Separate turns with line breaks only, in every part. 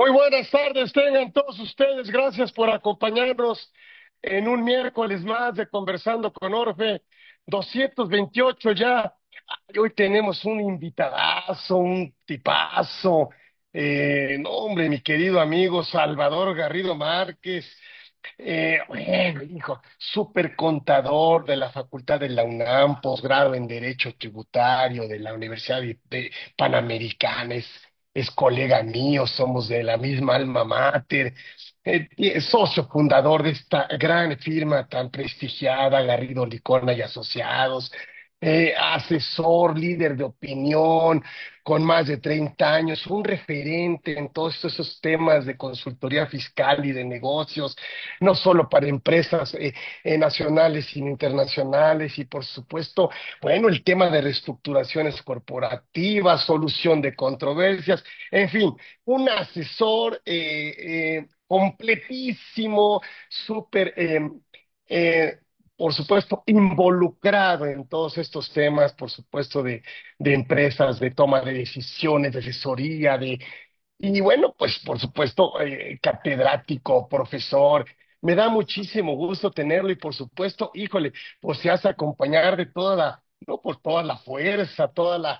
Muy buenas tardes, tengan todos ustedes. Gracias por acompañarnos en un miércoles más de Conversando con Orfe, 228 ya. Y hoy tenemos un invitadazo, un tipazo. No, hombre, mi querido amigo Salvador Garrido Márquez. Bueno, hijo, súper contador de la Facultad de la UNAM, posgrado en Derecho Tributario de la Universidad de Panamericana, es colega mío, somos de la misma alma mater, y es socio fundador de esta gran firma tan prestigiada, Garrido Licona y Asociados, asesor, líder de opinión, con más de 30 años, un referente en todos esos temas de consultoría fiscal y de negocios, no solo para empresas nacionales, sino internacionales, y por supuesto, bueno, el tema de reestructuraciones corporativas, solución de controversias, en fin, un asesor completísimo, súper, eh, por supuesto, involucrado en todos estos temas, por supuesto, de empresas, de toma de decisiones, de asesoría, y bueno, pues por supuesto, catedrático, profesor, me da muchísimo gusto tenerlo y por supuesto, híjole, pues se hace acompañar de toda la, no, por toda la fuerza, toda la,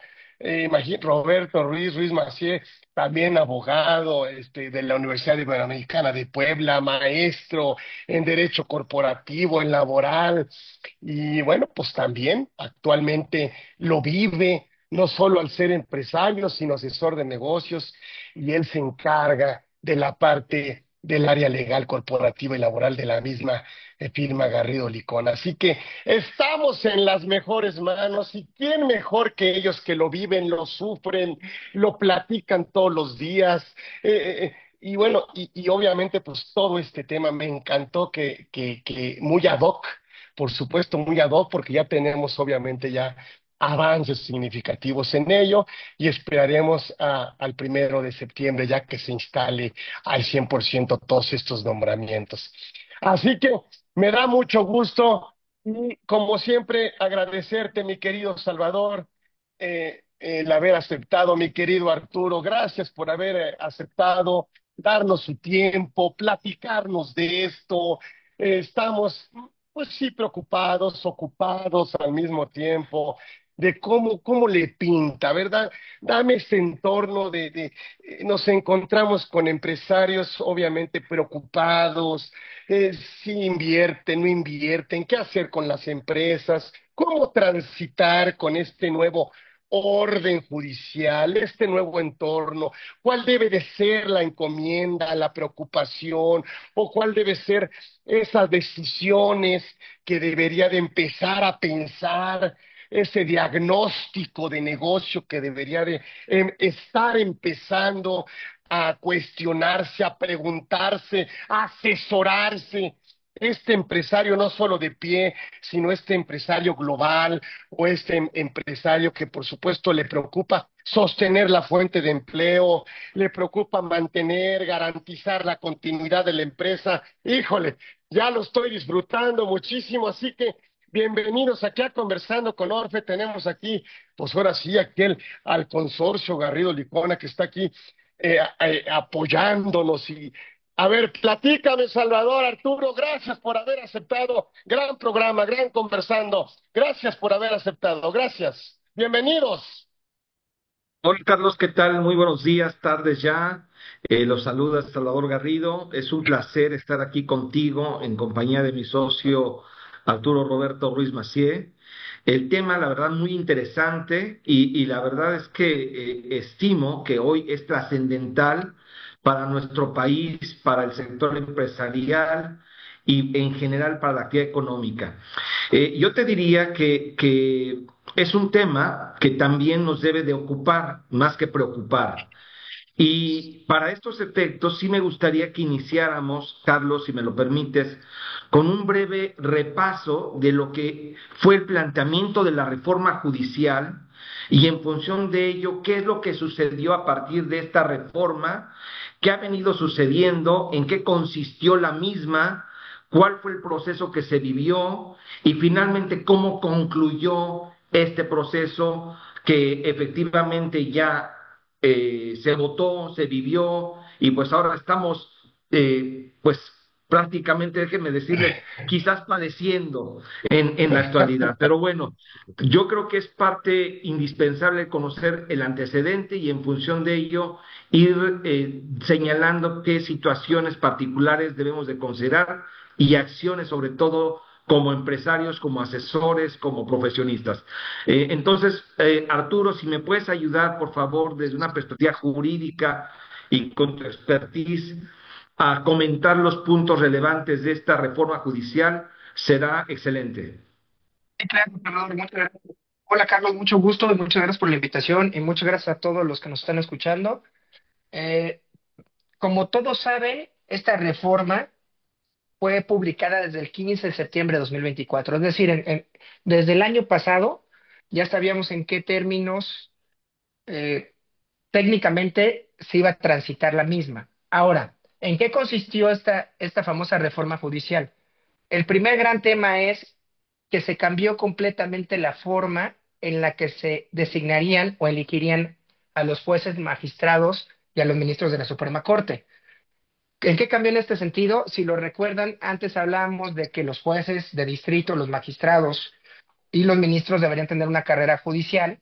Roberto Ruiz Macié, también abogado, de la Universidad Iberoamericana de Puebla, maestro en Derecho Corporativo, en Laboral, y bueno, pues también actualmente lo vive, no solo al ser empresario, sino asesor de negocios y él se encarga de la parte del área legal, corporativa y laboral de la misma firma Garrido Licón. Así que estamos en las mejores manos y quién mejor que ellos que lo viven, lo sufren, lo platican todos los días. Y bueno, y obviamente pues todo este tema me encantó que muy ad hoc, por supuesto muy ad hoc, porque ya tenemos obviamente ya avances significativos en ello y esperaremos al 1 de septiembre ya que se instale al 100% todos estos nombramientos. Así que me da mucho gusto y como siempre agradecerte, mi querido Salvador, el haber aceptado, mi querido Arturo, gracias por haber aceptado, darnos su tiempo, platicarnos de esto. Estamos, pues sí, preocupados, ocupados al mismo tiempo de cómo le pinta, ¿verdad? Dame ese entorno nos encontramos con empresarios obviamente preocupados, si invierten, no invierten, qué hacer con las empresas, cómo transitar con este nuevo orden judicial, este nuevo entorno, cuál debe de ser la encomienda, la preocupación, o cuál debe ser esas decisiones que debería de empezar a pensar, ese diagnóstico de negocio que debería de estar empezando a cuestionarse, a preguntarse, a asesorarse. Este empresario no solo de pie, sino este empresario global o este empresario que por supuesto le preocupa sostener la fuente de empleo, le preocupa mantener, garantizar la continuidad de la empresa. Híjole, ya lo estoy disfrutando muchísimo, así que bienvenidos aquí a Conversando con Orfe. Tenemos aquí, pues ahora sí, al consorcio Garrido Licona que está aquí apoyándonos. Y a ver, platícame, Salvador, Arturo, gracias por haber aceptado. Gran programa, gran conversando. Gracias por haber aceptado. Gracias. Bienvenidos.
Hola Carlos, ¿qué tal? Muy buenos días, tardes ya. Los saluda Salvador Garrido. Es un placer estar aquí contigo en compañía de mi socio Arturo Roberto Ruiz Macié. El tema, la verdad, muy interesante y la verdad es que estimo que hoy es trascendental para nuestro país, para el sector empresarial y en general para la actividad económica. Yo te diría que es un tema que también nos debe de ocupar más que preocupar. Y para estos efectos, sí me gustaría que iniciáramos, Carlos, si me lo permites, con un breve repaso de lo que fue el planteamiento de la reforma judicial y en función de ello, qué es lo que sucedió a partir de esta reforma, qué ha venido sucediendo, en qué consistió la misma, cuál fue el proceso que se vivió y finalmente cómo concluyó este proceso que efectivamente ya se votó, se vivió y pues ahora estamos, pues prácticamente, déjenme decirles, quizás padeciendo en la actualidad. Pero bueno, yo creo que es parte indispensable conocer el antecedente y en función de ello ir señalando qué situaciones particulares debemos de considerar y acciones sobre todo como empresarios, como asesores, como profesionistas. Entonces, Arturo, si me puedes ayudar, por favor, desde una perspectiva jurídica y con tu expertise, a comentar los puntos relevantes de esta reforma judicial, será excelente.
Sí, claro, Salvador, muchas gracias. Hola Carlos, mucho gusto y muchas gracias por la invitación y muchas gracias a todos los que nos están escuchando. Eh, Como todos saben, esta reforma fue publicada desde el 15 de septiembre de 2024, es decir, desde el año pasado ya sabíamos en qué términos eh, técnicamente se iba a transitar la misma. Ahora, ¿en qué consistió esta famosa reforma judicial? El primer gran tema es que se cambió completamente la forma en la que se designarían o elegirían a los jueces, magistrados y a los ministros de la Suprema Corte. ¿En qué cambió en este sentido? Si lo recuerdan, antes hablábamos de que los jueces de distrito, los magistrados y los ministros deberían tener una carrera judicial,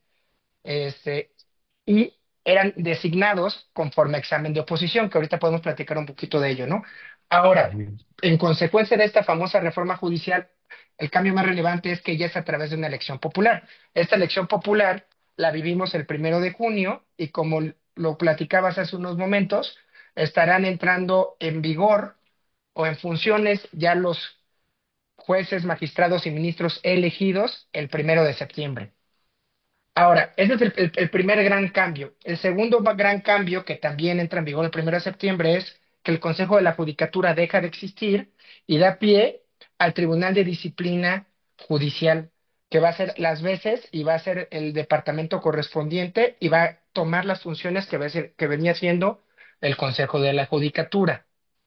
este, y eran designados conforme a examen de oposición, que ahorita podemos platicar un poquito de ello, ¿no? Ahora, en consecuencia de esta famosa reforma judicial, el cambio más relevante es que ya es a través de una elección popular. Esta elección popular la vivimos el 1 de junio y como lo platicabas hace unos momentos, estarán entrando en vigor o en funciones ya los jueces, magistrados y ministros elegidos el 1 de septiembre. Ahora, ese es el primer gran cambio. El segundo gran cambio, que también entra en vigor el 1 de septiembre, es que el Consejo de la Judicatura deja de existir y da pie al Tribunal de Disciplina Judicial, que va a ser las veces y va a ser el departamento correspondiente y va a tomar las funciones que venía siendo el Consejo de la Judicatura.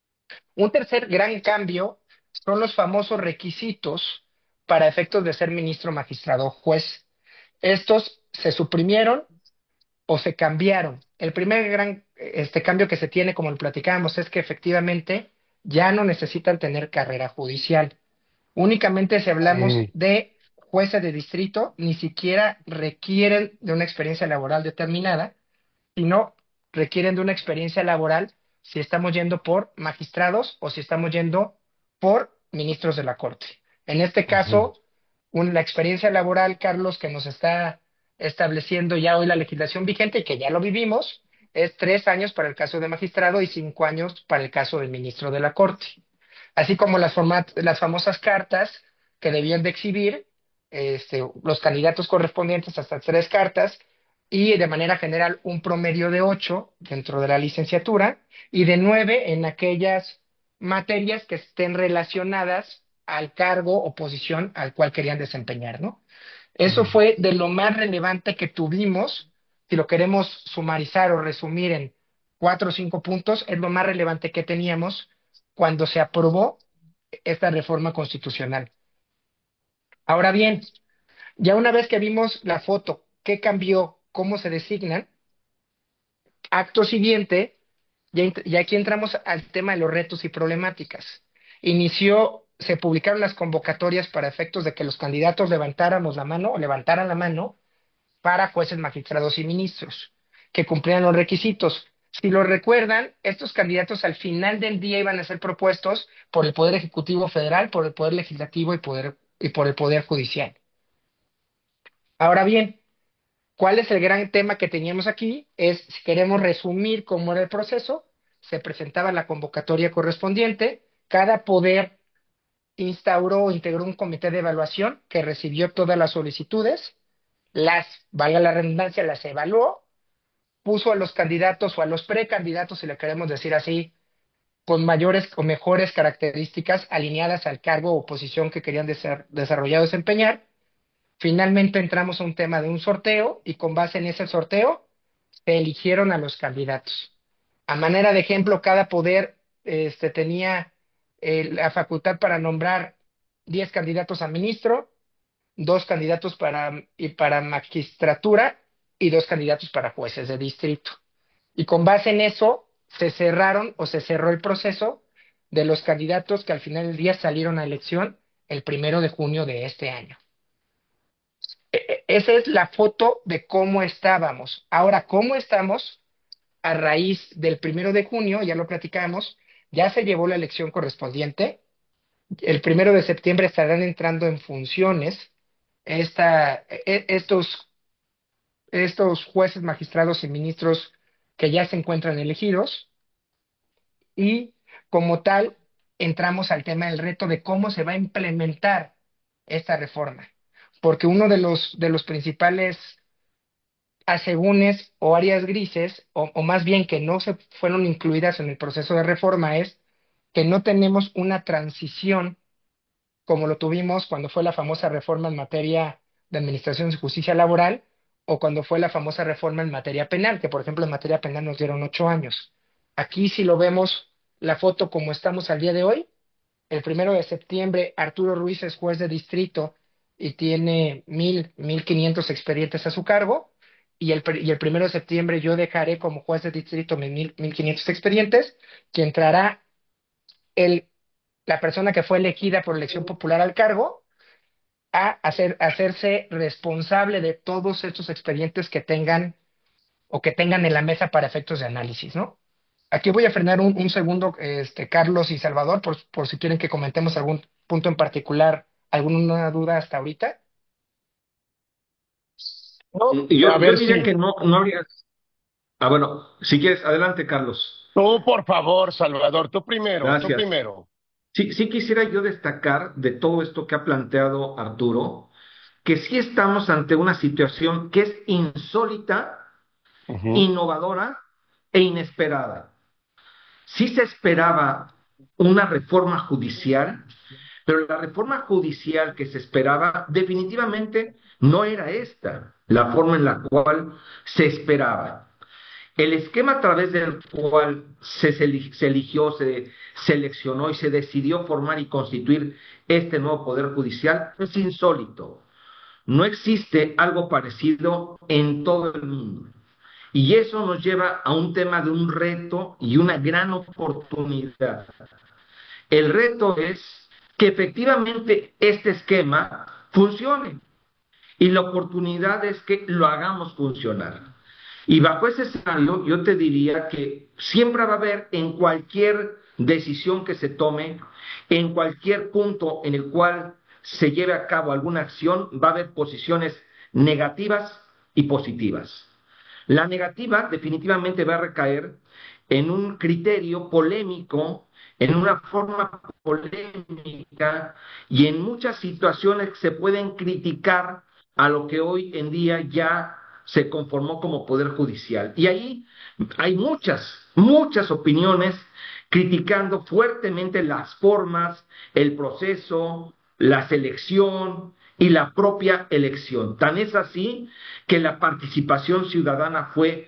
Un tercer gran cambio son los famosos requisitos para efectos de ser ministro, magistrado o juez. Estos se suprimieron o se cambiaron. El primer gran cambio que se tiene, como lo platicábamos, es que efectivamente ya no necesitan tener carrera judicial. Únicamente si hablamos
Mm,
de jueces de distrito, ni siquiera requieren de una experiencia laboral determinada, sino requieren de una experiencia laboral si estamos yendo por magistrados o si estamos yendo por ministros de la Corte. En este
ujú.
caso, la experiencia laboral, Carlos, que nos está estableciendo ya hoy la legislación vigente y que ya lo vivimos, es 3 años para el caso de magistrado y 5 años para el caso del ministro de la Corte. Así como las famosas cartas que debían de exhibir los candidatos correspondientes hasta 3 cartas y de manera general un promedio de 8 dentro de la licenciatura y de 9 en aquellas materias que estén relacionadas al cargo o posición al cual querían desempeñar, ¿no? Eso
Mm.
fue de lo más relevante que tuvimos, si lo queremos sumarizar o resumir en 4 o 5 puntos, es lo más relevante que teníamos cuando se aprobó esta reforma constitucional. Ahora bien, ya una vez que vimos la foto, qué cambió, cómo se designan, acto siguiente, ya aquí entramos al tema de los retos y problemáticas. Se publicaron las convocatorias para efectos de que los candidatos levantáramos la mano o levantaran la mano para jueces, magistrados y ministros que cumplieran los requisitos. Si lo recuerdan, estos candidatos al final del día iban a ser propuestos por el Poder Ejecutivo Federal, por el Poder Legislativo y por el Poder Judicial. Ahora bien, ¿cuál es el gran tema que teníamos aquí? Si queremos resumir cómo era el proceso, se presentaba la convocatoria correspondiente, cada poder instauró o integró un comité de evaluación que recibió todas las solicitudes, valga la redundancia, las evaluó, puso a los candidatos o a los precandidatos, si le queremos decir así, con mayores o mejores características alineadas al cargo o posición que querían desarrollar o desempeñar. Finalmente entramos a un tema de un sorteo y con base en ese sorteo se eligieron a los candidatos. A manera de ejemplo, cada poder tenía la facultad para nombrar 10 candidatos a ministro, 2 candidatos para magistratura y 2 candidatos para jueces de distrito. Y con base en eso se cerraron o se cerró el proceso de los candidatos que al final del día salieron a elección el 1 de junio de este año. Esa es la foto de cómo estábamos. Ahora, ¿cómo estamos? A raíz del 1 de junio, ya lo platicamos, ya se llevó la elección correspondiente. El 1 de septiembre estarán entrando en funciones estos jueces, magistrados y ministros que ya se encuentran elegidos y como tal entramos al tema del reto de cómo se va a implementar esta reforma. Porque uno de los principales asegúnes o áreas grises, o más bien que no se fueron incluidas en el proceso de reforma, es que no tenemos una transición como lo tuvimos cuando fue la famosa reforma en materia de administración de justicia laboral o cuando fue la famosa reforma en materia penal, que por ejemplo en materia penal nos dieron 8 años. Aquí si lo vemos la foto como estamos al día de hoy, el 1 de septiembre Arturo Ruiz es juez de distrito y tiene 1,500 expedientes a su cargo, y el 1 de septiembre yo dejaré como juez de distrito mis 1,500 expedientes, que entrará el, la persona que fue elegida por elección popular al cargo hacerse responsable de todos estos expedientes que tengan o que tengan en la mesa para efectos de análisis, ¿no? Aquí voy a frenar un segundo, Carlos y Salvador, por si quieren que comentemos algún punto en particular, alguna duda hasta ahorita.
No, a
Yo
ver
diría
si.
que no habría. Ah, bueno, si quieres, adelante, Carlos.
Tú, por favor, Salvador, tú primero, tú
Gracias.
primero.
Sí quisiera yo destacar de todo esto que ha planteado Arturo, que sí estamos ante una situación que es insólita,
Ujú.
innovadora e inesperada. Sí se esperaba una reforma judicial, pero la reforma judicial que se esperaba definitivamente no era esta, la forma en la cual se esperaba. El esquema a través del cual se eligió, se seleccionó y se decidió formar y constituir este nuevo Poder Judicial es insólito. No existe algo parecido en todo el mundo. Y eso nos lleva a un tema de un reto y una gran oportunidad. El reto es que efectivamente este esquema funcione y la oportunidad es que lo hagamos funcionar. Y bajo ese escenario, yo te diría que siempre va a haber en cualquier decisión que se tome, en cualquier punto en el cual se lleve a cabo alguna acción, va a haber posiciones negativas y positivas. La negativa definitivamente va a recaer en un criterio polémico, en una forma polémica y en muchas situaciones que se pueden criticar a lo que hoy en día ya se conformó como Poder Judicial. Y ahí hay muchas opiniones criticando fuertemente las formas, el proceso, la selección y la propia elección. Tan es así que la participación ciudadana fue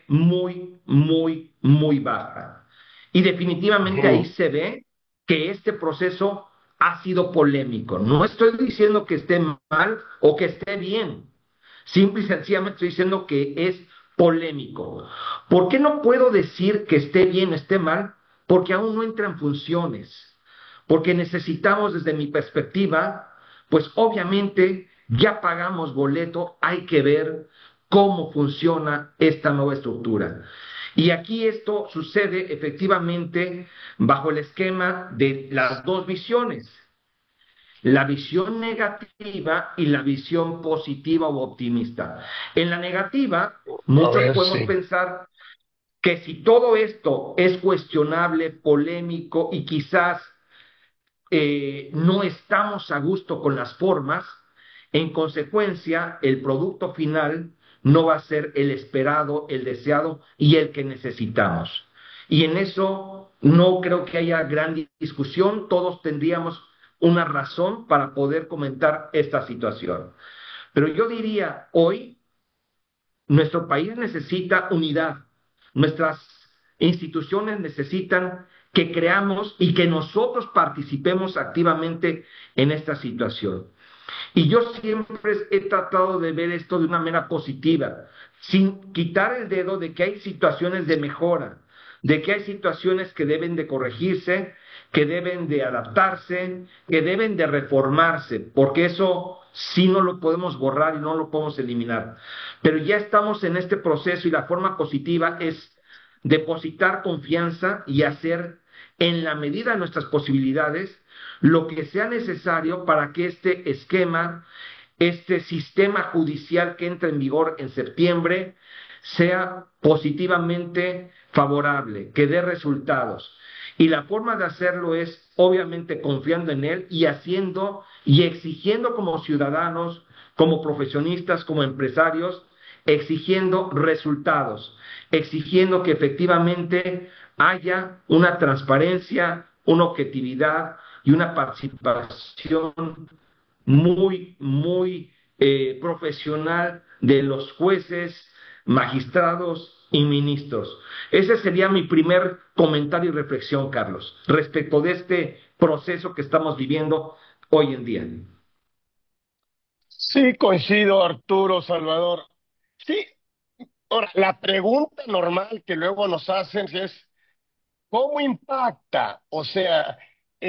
muy baja. Y definitivamente ahí
Ujú.
se ve que este proceso ha sido polémico. No estoy diciendo que esté mal o que esté bien. Simple y sencillamente estoy diciendo que es polémico. ¿Por qué no puedo decir que esté bien o esté mal? Porque aún no entra en funciones. Porque necesitamos, desde mi perspectiva, pues obviamente ya pagamos boleto, hay que ver cómo funciona esta nueva estructura. Y aquí esto sucede efectivamente bajo el esquema de las dos visiones, la visión negativa y la visión positiva o optimista. En la negativa,
A
muchos
ver
podemos
si.
pensar que si todo esto es cuestionable, polémico y quizás no estamos a gusto con las formas, en consecuencia, el producto final no va a ser el esperado, el deseado y el que necesitamos. Y en eso no creo que haya gran discusión, todos tendríamos una razón para poder comentar esta situación. Pero yo diría, hoy nuestro país necesita unidad, nuestras instituciones necesitan que creamos y que nosotros participemos activamente en esta situación. Y yo siempre he tratado de ver esto de una manera positiva, sin quitar el dedo de que hay situaciones de mejora, de que hay situaciones que deben de corregirse, que deben de adaptarse, que deben de reformarse, porque eso sí no lo podemos borrar y no lo podemos eliminar. Pero ya estamos en este proceso y la forma positiva es depositar confianza y hacer en la medida de nuestras posibilidades lo que sea necesario para que este esquema, este sistema judicial que entra en vigor en septiembre, sea positivamente favorable, que dé resultados. Y la forma de hacerlo es obviamente confiando en él y haciendo y exigiendo como ciudadanos, como profesionistas, como empresarios, exigiendo resultados, exigiendo que efectivamente haya una transparencia, una objetividad y una participación muy profesional de los jueces, magistrados y ministros. Ese sería mi primer comentario y reflexión, Carlos, respecto de este proceso que estamos viviendo hoy en día.
Sí, coincido, Arturo, Salvador. Sí, ahora, la pregunta normal que luego nos hacen es, ¿cómo impacta? O sea,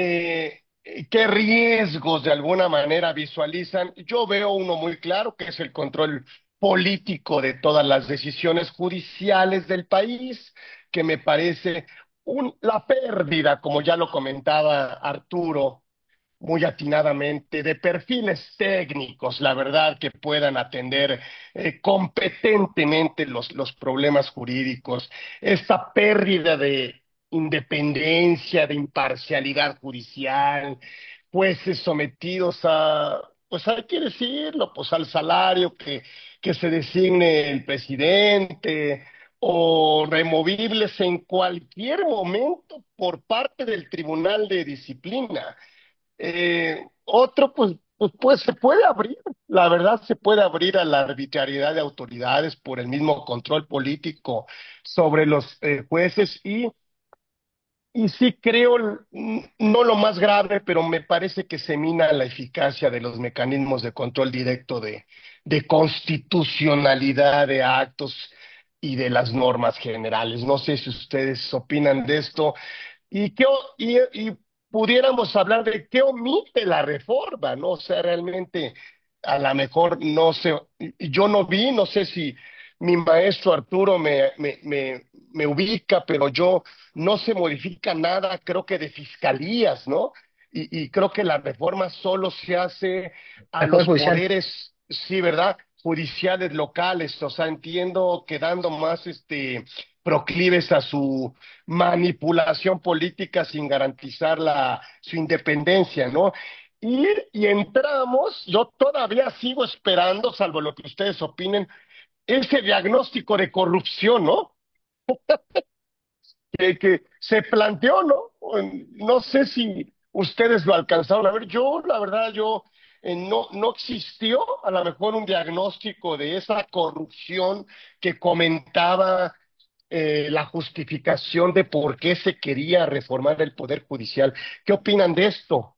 ¿qué riesgos de alguna manera visualizan? Yo veo uno muy claro, que es el control político de todas las decisiones judiciales del país, que me parece la pérdida, como ya lo comentaba Arturo muy atinadamente, de perfiles técnicos, la verdad, que puedan atender competentemente los problemas jurídicos, esta pérdida de independencia, de imparcialidad judicial, jueces sometidos a, pues hay que decirlo, pues al salario que se designe el presidente, o removibles en cualquier momento por parte del Tribunal de Disciplina. Otro, pues se puede abrir, la verdad se puede abrir a la arbitrariedad de autoridades por el mismo control político sobre los jueces y sí creo, no lo más grave, pero me parece que se mina la eficacia de los mecanismos de control directo de constitucionalidad de actos y de las normas generales. No sé si ustedes opinan de esto y pudiéramos hablar de qué omite la reforma, ¿no? O sea, realmente a lo mejor no sé, yo no vi, no sé si mi maestro Arturo me ubica, pero yo no se modifica nada, creo que de fiscalías, ¿no? Y creo que la reforma solo se hace a
Al Poder
los
Judicial.
poderes, sí, ¿verdad? Judiciales locales, o sea, entiendo quedando más proclives a su manipulación política sin garantizar su independencia, ¿no? Y entramos, yo todavía sigo esperando, salvo lo que ustedes opinen, ese diagnóstico de corrupción, ¿no? Que se planteó, ¿no? No sé si ustedes lo alcanzaron a ver. Yo, la verdad, no existió a lo mejor un diagnóstico de esa corrupción que comentaba la justificación de por qué se quería reformar el Poder Judicial. ¿Qué opinan de esto?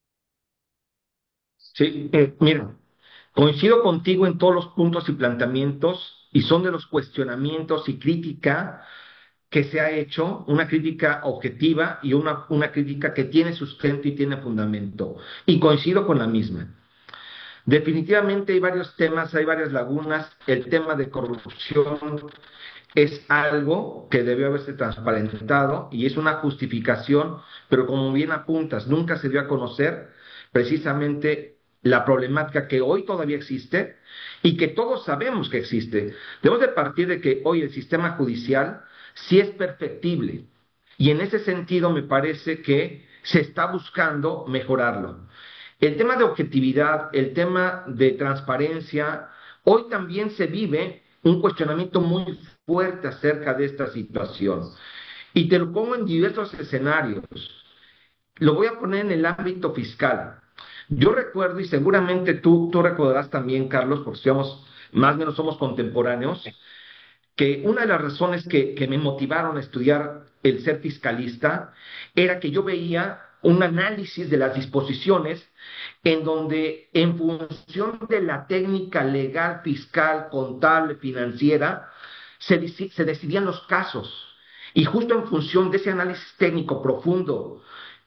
Sí, mira, coincido contigo en todos los puntos y planteamientos y son de los cuestionamientos y crítica que se ha hecho, una crítica objetiva y una crítica que tiene sustento y tiene fundamento. Y coincido con la misma. Definitivamente hay varios temas, hay varias lagunas. El tema de corrupción es algo que debió haberse transparentado y es una justificación, pero como bien apuntas, nunca se dio a conocer precisamente la problemática que hoy todavía existe y que todos sabemos que existe. Debemos de partir de que hoy el sistema judicial sí es perfectible y en ese sentido me parece que se está buscando mejorarlo. El tema de objetividad, el tema de transparencia, hoy también se vive un cuestionamiento muy fuerte acerca de esta situación. Y te lo pongo en diversos escenarios. Lo voy a poner en el ámbito fiscal. Yo recuerdo, y seguramente tú recordarás también, Carlos, porque más o menos somos contemporáneos, que una de las razones que me motivaron a estudiar el ser fiscalista era que yo veía un análisis de las disposiciones en donde en función de la técnica legal, fiscal, contable, financiera, se decidían los casos. Y justo en función de ese análisis técnico profundo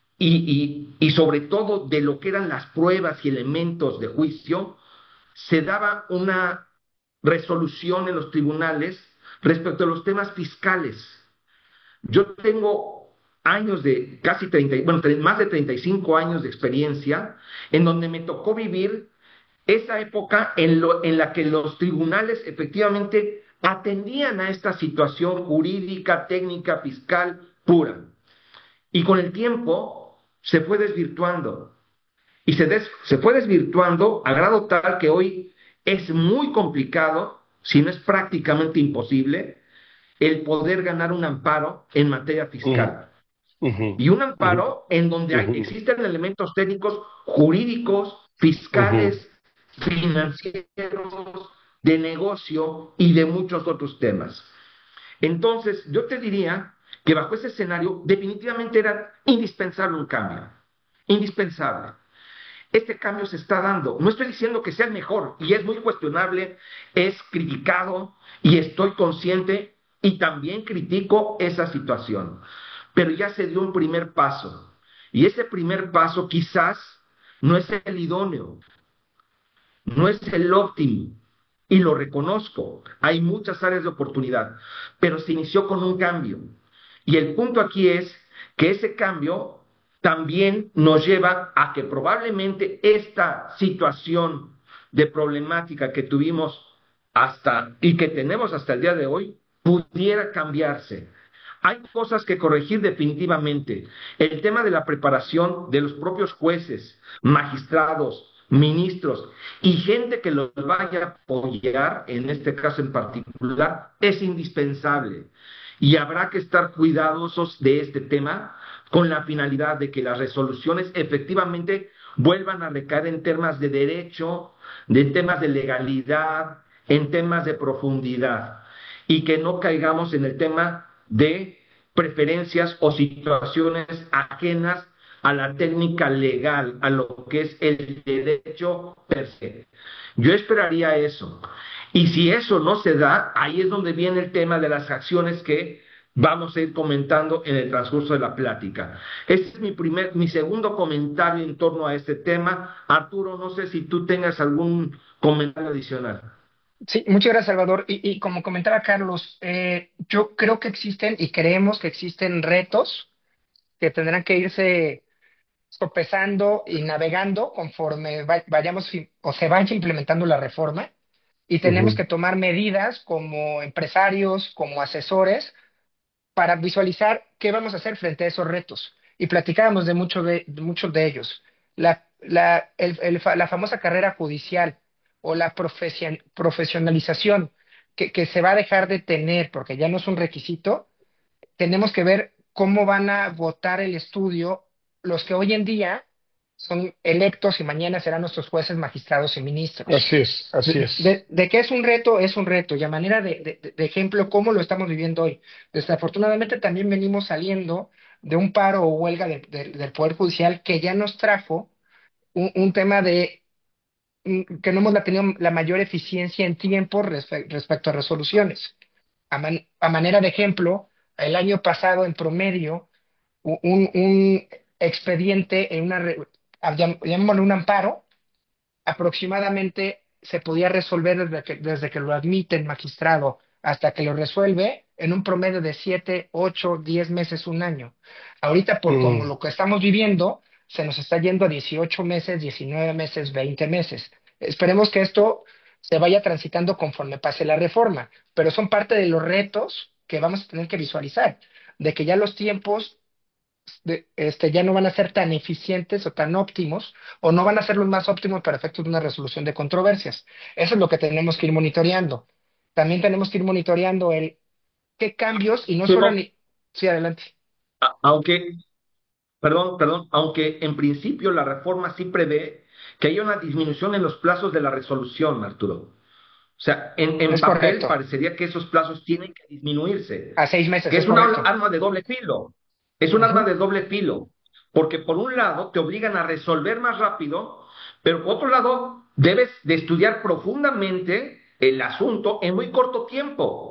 y sobre todo de lo que eran las pruebas y elementos de juicio, se daba una resolución en los tribunales respecto a los temas fiscales. Yo tengo años de casi 30, bueno, más de 35 años de experiencia en donde me tocó vivir esa época en la que los tribunales efectivamente atendían a esta situación jurídica, técnica, fiscal pura. Y con el tiempo se fue desvirtuando. Y se fue desvirtuando a grado tal que hoy es muy complicado, si no es prácticamente imposible, el poder ganar un amparo en materia
ujú,
fiscal.
ujú,
Y un
ujú,
amparo en donde
ujú,
existen elementos técnicos jurídicos,
ujú,
fiscales, financieros, de negocio y de muchos otros temas. Entonces, yo te diría que bajo ese escenario definitivamente era indispensable un cambio, indispensable. Este cambio se está dando. No estoy diciendo que sea el mejor y es muy cuestionable, es criticado y estoy consciente y también critico esa situación. Pero ya se dio un primer paso y ese primer paso quizás no es el idóneo, no es el óptimo y lo reconozco. Hay muchas áreas de oportunidad, pero se inició con un cambio. Y el punto aquí es que ese cambio también nos lleva a que probablemente esta situación de problemática que tuvimos hasta y que tenemos hasta el día de hoy pudiera cambiarse. Hay cosas que corregir definitivamente. El tema de la preparación de los propios jueces, magistrados, ministros y gente que los vaya a apoyar, en este caso en particular, es indispensable. Y habrá que estar cuidadosos de este tema con la finalidad de que las resoluciones efectivamente vuelvan a recaer en temas de derecho, de temas de legalidad, en temas de profundidad, y que no caigamos en el tema de preferencias o situaciones ajenas a la técnica legal, a lo que es el derecho per se. Yo esperaría eso. Y si eso no se da, ahí es donde viene el tema de las acciones que vamos a ir comentando en el transcurso de la plática. Este es mi segundo comentario en torno a este tema. Arturo, no sé si tú tengas algún comentario adicional.
Sí, muchas gracias, Salvador. Y como comentaba Carlos, yo creo que existen y creemos que existen retos que tendrán que irse sopesando y navegando conforme vayamos o se vaya implementando la reforma. Y tenemos
ujú.
que tomar medidas como empresarios, como asesores, para visualizar qué vamos a hacer frente a esos retos. Y platicábamos de muchos de ellos. La famosa carrera judicial o la profesionalización que se va a dejar de tener porque ya no es un requisito. Tenemos que ver cómo van a votar el estudio los que hoy en día son electos y mañana serán nuestros jueces, magistrados y ministros.
Así es, así es.
De que es un reto, y a manera de ejemplo, ¿cómo lo estamos viviendo hoy? Desafortunadamente también venimos saliendo de un paro o huelga del Poder Judicial que ya nos trajo un tema que no hemos tenido la mayor eficiencia en tiempo respecto a resoluciones. A manera de ejemplo, el año pasado en promedio, un expediente en llamémoslo un amparo, aproximadamente se podía resolver desde que lo admite el magistrado hasta que lo resuelve en un promedio de 7, 8, 10 meses, un año. Ahorita, por como
Mm,
lo que estamos viviendo, se nos está yendo a 18 meses, 19 meses, 20 meses. Esperemos que esto se vaya transitando conforme pase la reforma, pero son parte de los retos que vamos a tener que visualizar, de que ya los tiempos ya no van a ser tan eficientes o tan óptimos, o no van a ser los más óptimos para efectos de una resolución de controversias. Eso es lo que tenemos que ir monitoreando. También tenemos que ir monitoreando qué cambios, y no
Sí,
solo
no,
ni... Sí, adelante.
aunque, perdón, aunque en principio la reforma sí prevé que haya una disminución en los plazos de la resolución, Arturo. O sea, en
Es
papel
correcto.
parecería que esos plazos tienen que disminuirse,
A 6 meses,
que
es
es una
correcto.
arma de doble filo. Es un arma
Ujú.
de doble filo, porque por un lado te obligan a resolver más rápido, pero por otro lado debes de estudiar profundamente el asunto en muy corto tiempo.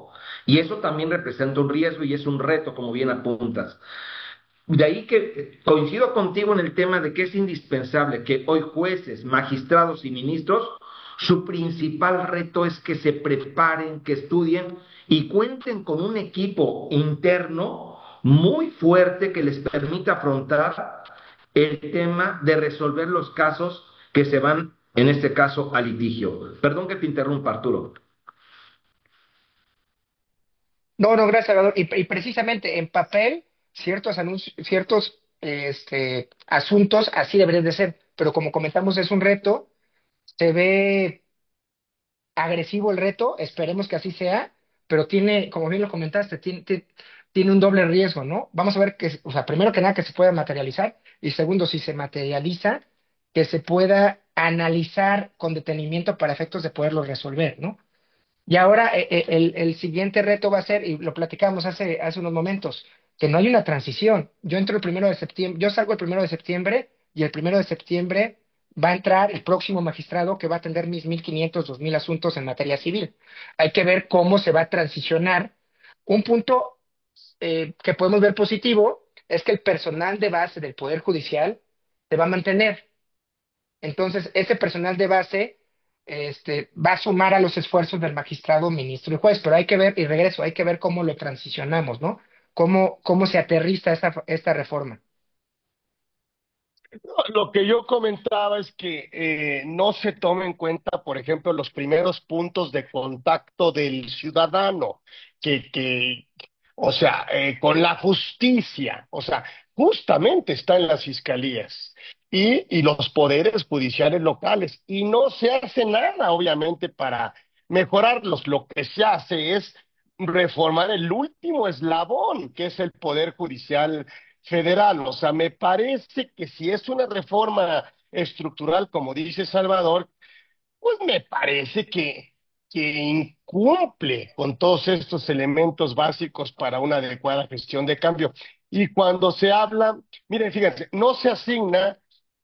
Y eso también representa un riesgo y es un reto, como bien apuntas. De ahí que coincido contigo en el tema de que es indispensable que hoy jueces, magistrados y ministros, su principal reto es que se preparen, que estudien y cuenten con un equipo interno muy fuerte que les permita afrontar el tema de resolver los casos que se van, en este caso, a litigio. Perdón que te interrumpa, Arturo.
No, no, gracias, Salvador. Y precisamente en papel, ciertos anuncios, ciertos asuntos así deberían de ser, pero como comentamos, es un reto, se ve agresivo el reto, esperemos que así sea, pero tiene, como bien lo comentaste, tiene un doble riesgo, ¿no? Vamos a ver que, o sea, primero que nada, que se pueda materializar, y segundo, si se materializa, que se pueda analizar con detenimiento para efectos de poderlo resolver, ¿no? Y ahora el siguiente reto va a ser, y lo platicamos hace unos momentos, que no hay una transición. Yo entro el 1 de septiembre, yo salgo el 1 de septiembre y el 1 de septiembre va a entrar el próximo magistrado que va a atender mis 1,500, 2,000 asuntos en materia civil. Hay que ver cómo se va a transicionar. Un punto que podemos ver positivo es que el personal de base del Poder Judicial se va a mantener. Entonces, ese personal de base va a sumar a los esfuerzos del magistrado, ministro y juez, pero hay que ver, y regreso, hay que ver cómo lo transicionamos, ¿no? Cómo se aterriza esta reforma.
Lo que yo comentaba es que no se toma en cuenta, por ejemplo, los primeros puntos de contacto del ciudadano, o sea, con la justicia, o sea, justamente está en las fiscalías y los poderes judiciales locales, y no se hace nada, obviamente, para mejorarlos. Lo que se hace es reformar el último eslabón, que es el poder judicial federal. O sea, me parece que si es una reforma estructural, como dice Salvador, pues me parece que incumple con todos estos elementos básicos para una adecuada gestión de cambio. Y cuando se habla, miren, fíjense, no se asigna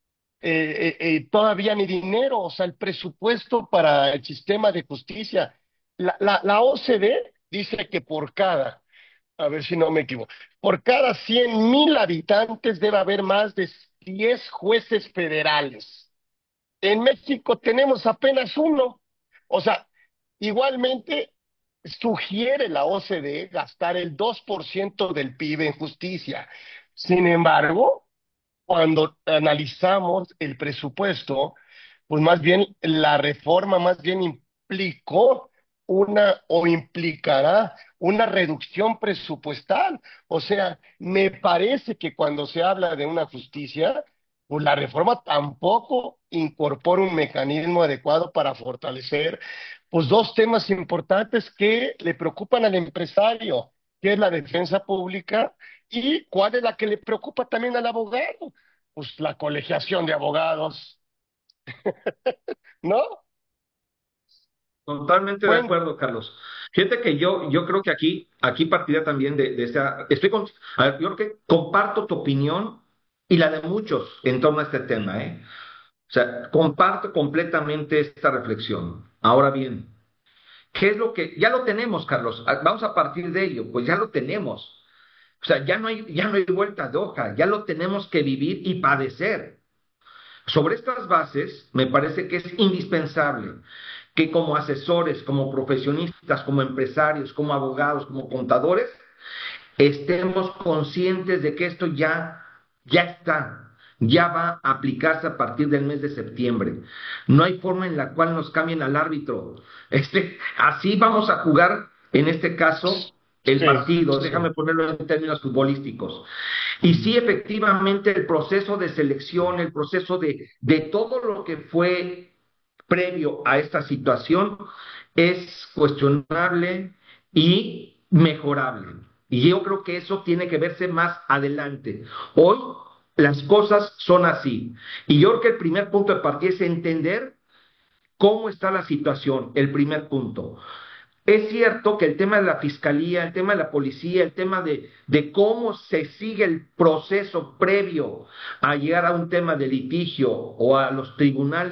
todavía ni dinero, o sea, el presupuesto para el sistema de justicia. La OCDE dice que por cada, a ver si no me equivoco, por cada 100,000 habitantes debe haber más de 10 jueces federales. En México tenemos apenas uno. O sea, igualmente sugiere la OCDE gastar el 2% del PIB en justicia. Sin embargo, cuando analizamos el presupuesto, pues más bien la reforma más bien implicó una o implicará una reducción presupuestal. O sea, me parece que cuando se habla de una justicia, pues la reforma tampoco incorpora un mecanismo adecuado para fortalecer pues dos temas importantes que le preocupan al empresario, que es la defensa pública y cuál es la que le preocupa también al abogado, pues la colegiación de abogados, ¿no?
Totalmente de
Bueno,
acuerdo, Carlos. Fíjate que yo creo que aquí partiría también de esta, a ver, yo creo que comparto tu opinión y la de muchos en torno a este tema, ¿eh? O sea, comparto completamente esta reflexión. Ahora bien, ¿qué es lo que, ya lo tenemos, Carlos? Vamos a partir de ello, pues ya lo tenemos. O sea, ya no hay vuelta de hoja, ya lo tenemos que vivir y padecer. Sobre estas bases, me parece que es indispensable que como asesores, como profesionistas, como empresarios, como abogados, como contadores, estemos conscientes de que esto ya está, ya va a aplicarse a partir del mes de septiembre. No hay forma en la cual nos cambien al árbitro. Así vamos a jugar, en este caso, el
sí,
partido.
sí.
Déjame ponerlo en términos futbolísticos. Y sí, efectivamente, el proceso de selección, el proceso de todo lo que fue previo a esta situación es cuestionable y mejorable. Y yo creo que eso tiene que verse más adelante. Hoy las cosas son así. Y yo creo que el primer punto de partida es entender cómo está la situación, el primer punto. Es cierto que el tema de la fiscalía, el tema de la policía, el tema de cómo se sigue el proceso previo a llegar a un tema de litigio o a los tribunales,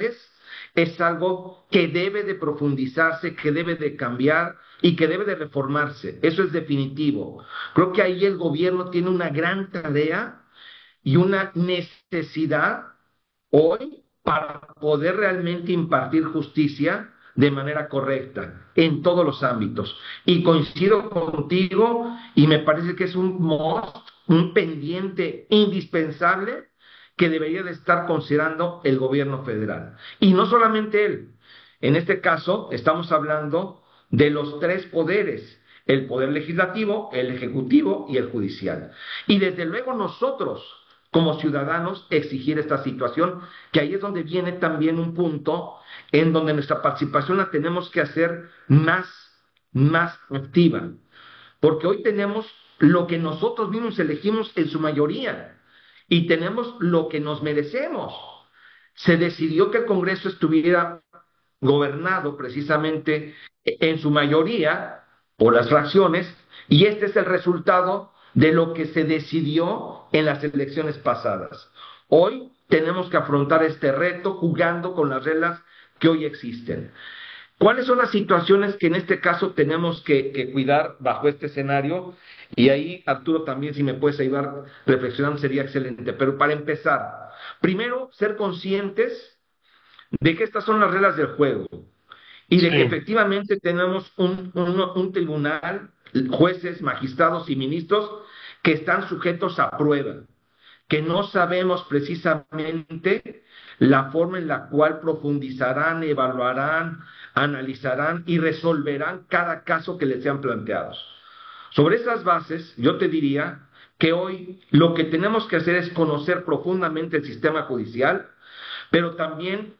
es algo que debe de profundizarse, que debe de cambiar y que debe de reformarse. Eso es definitivo. Creo que ahí el gobierno tiene una gran tarea y una necesidad hoy para poder realmente impartir justicia de manera correcta en todos los ámbitos. Y coincido contigo y me parece que es un must, un pendiente indispensable que debería de estar considerando el gobierno federal. Y no solamente él. En este caso estamos hablando de los tres poderes: el poder legislativo, el ejecutivo y el judicial. Y desde luego nosotros, como ciudadanos, exigir esta situación, que ahí es donde viene también un punto en donde nuestra participación la tenemos que hacer más activa, porque hoy tenemos lo que nosotros mismos elegimos en su mayoría y tenemos lo que nos merecemos. Se decidió que el Congreso estuviera gobernado precisamente en su mayoría por las fracciones, y este es el resultado de lo que se decidió en las elecciones pasadas. Hoy tenemos que afrontar este reto jugando con las reglas que hoy existen. ¿Cuáles son las situaciones que en este caso tenemos que cuidar bajo este escenario? Y ahí, Arturo, también si me puedes ayudar reflexionando sería excelente. Pero para empezar, primero, ser conscientes de que estas son las reglas del juego y de que
Sí,
efectivamente tenemos un tribunal, jueces, magistrados y ministros que están sujetos a prueba, que no sabemos precisamente la forma en la cual profundizarán, evaluarán, analizarán y resolverán cada caso que les sean planteados. Sobre esas bases, yo te diría que hoy lo que tenemos que hacer es conocer profundamente el sistema judicial, pero también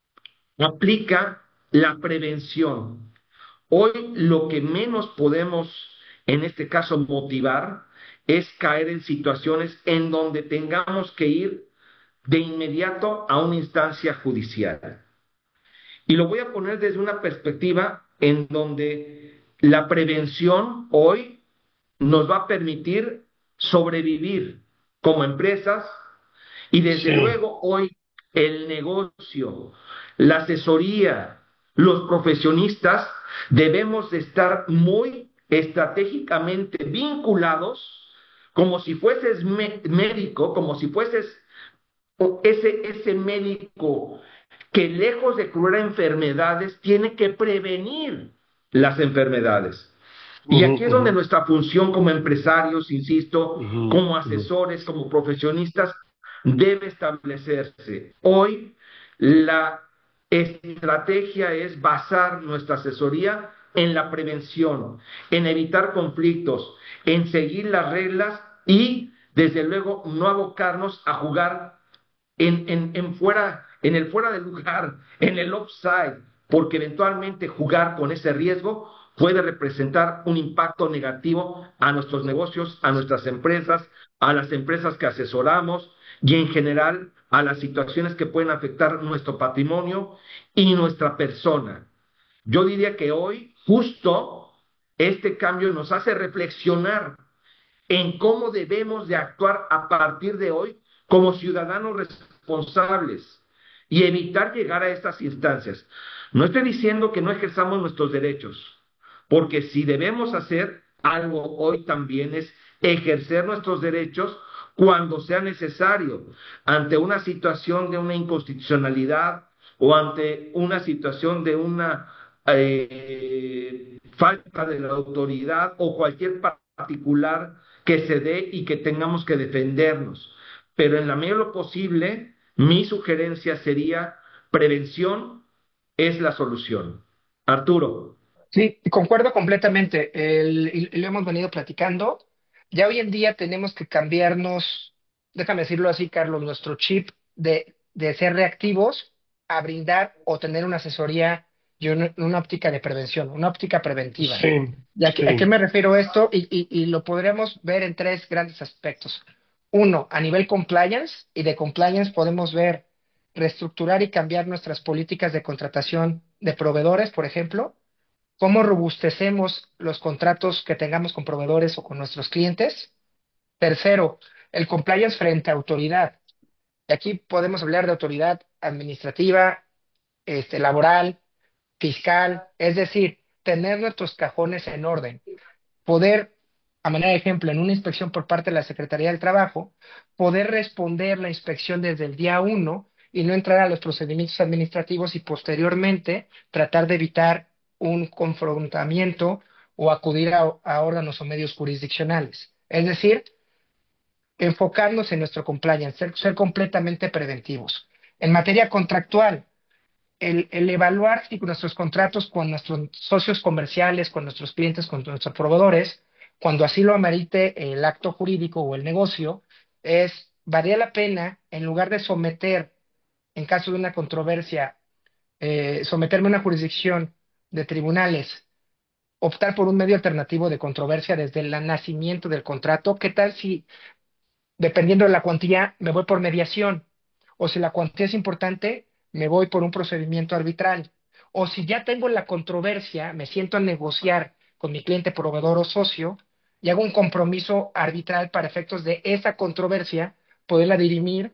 aplica la prevención. Hoy lo que menos podemos, en este caso, motivar es caer en situaciones en donde tengamos que ir de inmediato a una instancia judicial. Y lo voy a poner desde una perspectiva en donde la prevención hoy nos va a permitir sobrevivir como empresas, y desde
sí,
luego hoy el negocio, la asesoría, los profesionistas debemos de estar muy estratégicamente vinculados, como si fueses médico, como si fueses ese médico que lejos de curar enfermedades tiene que prevenir las enfermedades. Y
ujú,
aquí es
ujú,
donde nuestra función como empresarios, insisto,
ujú,
como
ujú.
asesores, como profesionistas, debe establecerse. Hoy la estrategia es basar nuestra asesoría en la prevención, en evitar conflictos, en seguir las reglas y, desde luego, no abocarnos a jugar en el fuera de lugar, en el offside, porque eventualmente jugar con ese riesgo puede representar un impacto negativo a nuestros negocios, a nuestras empresas, a las empresas que asesoramos y en general a las situaciones que pueden afectar nuestro patrimonio y nuestra persona. Yo diría que hoy justo este cambio nos hace reflexionar en cómo debemos de actuar a partir de hoy como ciudadanos responsables y evitar llegar a estas instancias. No estoy diciendo que no ejerzamos nuestros derechos, porque si debemos hacer algo hoy también es ejercer nuestros derechos cuando sea necesario, ante una situación de una inconstitucionalidad o ante una situación de una falta de la autoridad o cualquier particular que se dé y que tengamos que defendernos. Pero en la medida de lo posible, mi sugerencia sería prevención es la solución. Arturo.
Sí, concuerdo completamente. Y lo hemos venido platicando. Ya hoy en día tenemos que cambiarnos, déjame decirlo así, Carlos, nuestro chip de ser reactivos a brindar o tener una asesoría y una óptica de prevención, una óptica preventiva.
Sí,
¿Y a qué
sí,
me refiero esto? Y lo podremos ver en tres grandes aspectos. Uno, a nivel compliance, y de compliance podemos ver reestructurar y cambiar nuestras políticas de contratación de proveedores, por ejemplo, cómo robustecemos los contratos que tengamos con proveedores o con nuestros clientes. Tercero, el compliance frente a autoridad. Y aquí podemos hablar de autoridad administrativa, laboral, fiscal, es decir, tener nuestros cajones en orden, poder, a manera de ejemplo, en una inspección por parte de la Secretaría del Trabajo, poder responder la inspección desde el día uno y no entrar a los procedimientos administrativos y posteriormente tratar de evitar un confrontamiento o acudir a órganos o medios jurisdiccionales. Es decir, enfocarnos en nuestro compliance, ser completamente preventivos. En materia contractual, el evaluar si nuestros contratos con nuestros socios comerciales, con nuestros clientes, con nuestros proveedores, cuando así lo amerite el acto jurídico o el negocio, ¿valía la pena, en lugar de someter, en caso de una controversia, someterme a una jurisdicción de tribunales, optar por un medio alternativo de controversia desde el nacimiento del contrato? ¿Qué tal si, dependiendo de la cuantía, me voy por mediación? O si la cuantía es importante, me voy por un procedimiento arbitral. O si ya tengo la controversia, me siento a negociar con mi cliente, proveedor o socio y hago un compromiso arbitral para efectos de esa controversia, poderla dirimir